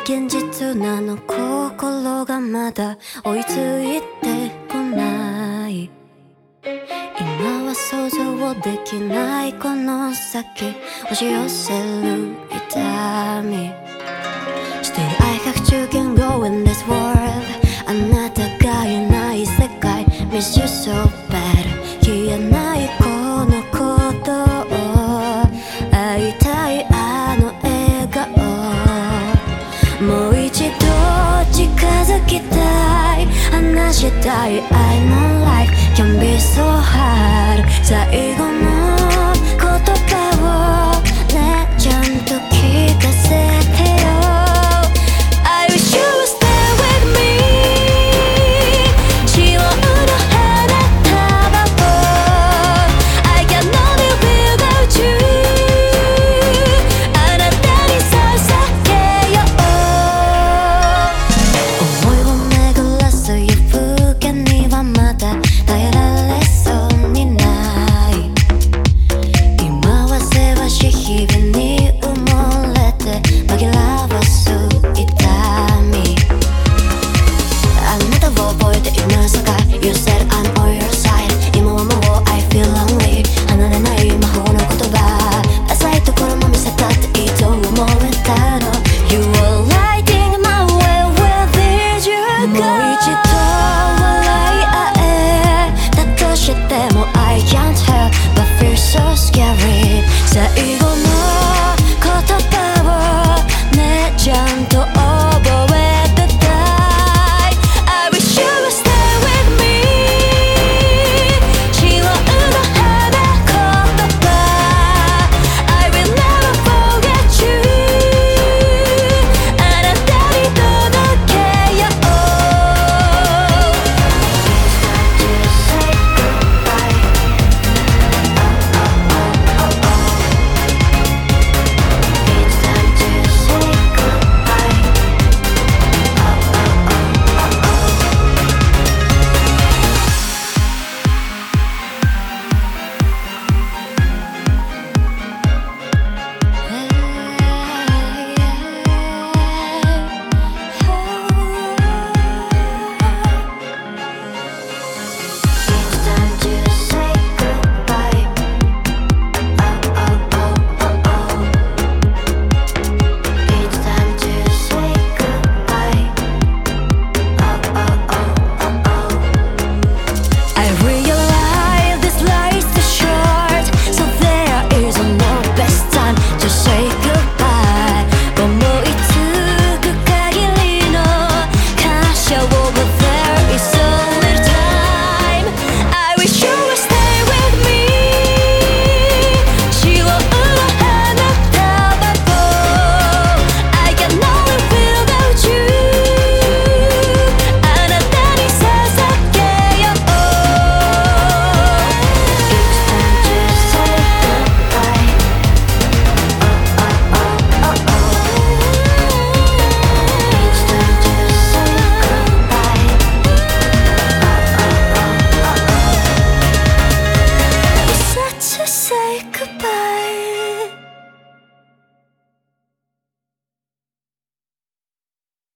現実なの心がまだ追いついてこない。今は想像できないこの先押し寄せる痛み。Still I have to can go in this world。 あなたがいない世界 Miss you so bad。 消えないこの鼓動、会いたいあの笑顔、もう一度近づきたい、話したい I know life can be so hard。 最後